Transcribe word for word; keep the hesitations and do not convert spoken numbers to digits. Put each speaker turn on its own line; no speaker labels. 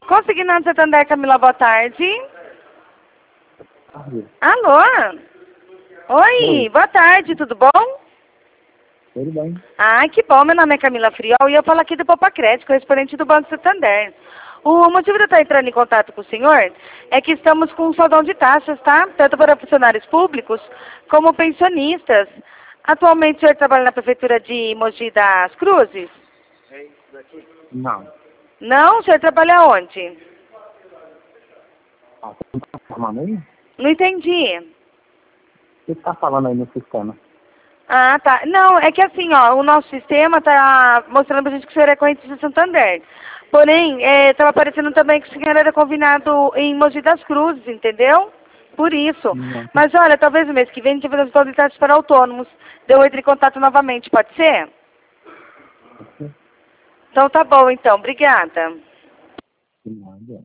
Consignado Santander, Camila, boa tarde. Alô? Oi, Oi, boa tarde, tudo bom?
Tudo bem.
Ah, que bom, meu nome é Camila Friol e eu falo aqui do Popa Crédito, correspondente do Banco Santander. O motivo de eu estar entrando em contato com o senhor é que estamos com um saldão de taxas, tá? Tanto para funcionários públicos como pensionistas. Atualmente o senhor trabalha na prefeitura de Mogi das Cruzes?
Não.
Não? O senhor trabalha onde?
Ah, você não está falando aí?
Não entendi.
O que está falando aí no sistema?
Ah, tá. Não, é que assim, ó, o nosso sistema tá mostrando pra gente que o senhor é corrente de Santander. Porém, estava aparecendo também que o senhor era convidado em Mogi das Cruzes, entendeu? Por isso.
Não.
Mas olha, talvez no mês que vem a gente vai fazer todas as taxas para autônomos. Deu entre em contato novamente, pode ser? Então tá bom, então. Obrigada.
Nada.